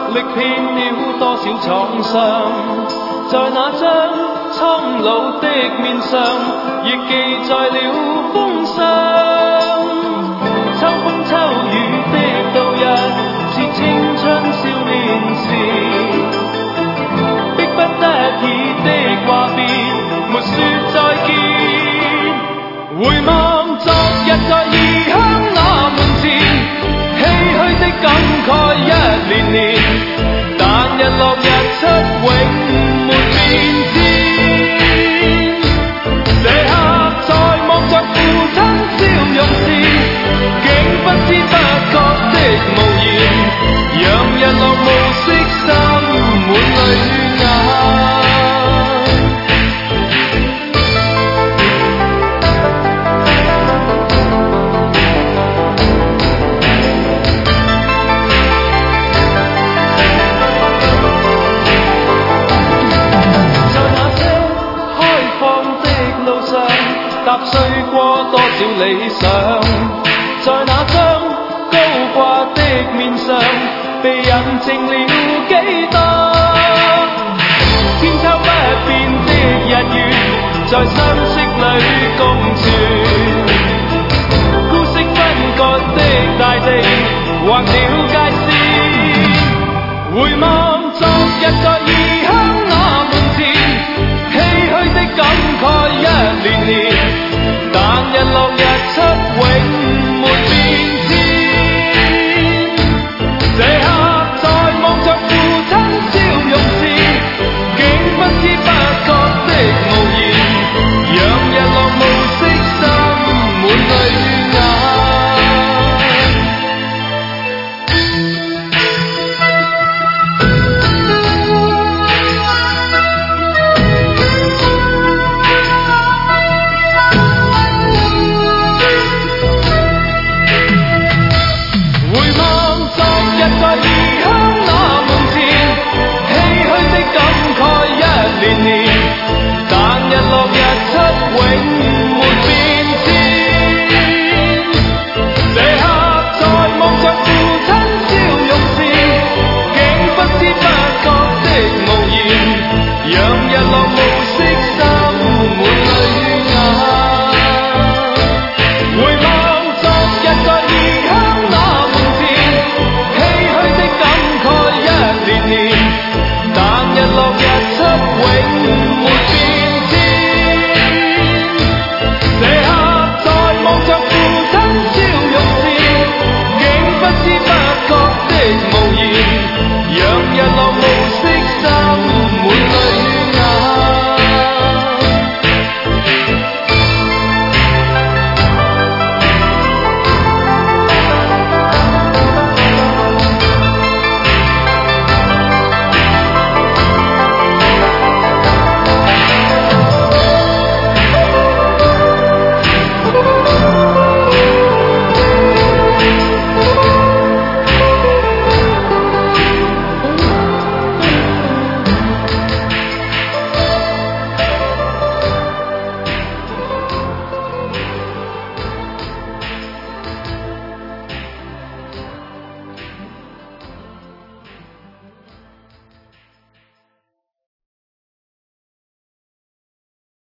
历遍了多少創傷，在那張蒼老的面上，亦記載了風霜。秋風秋雨的度日，是青春少年時，迫不得已的話別，沒說再見。回望昨日在異鄉那門前，唏噓的感慨一年年，但日落日出永沒變遷。這刻在望着父親笑容時，竟不知不覺的無言，讓日落暮色心滿淚眼。踏碎過多少理想，在那張高掛的面上，被印證了幾多千秋不變的日月，在相識裏共存。孤色分割的大地，劃了界線，回望昨日在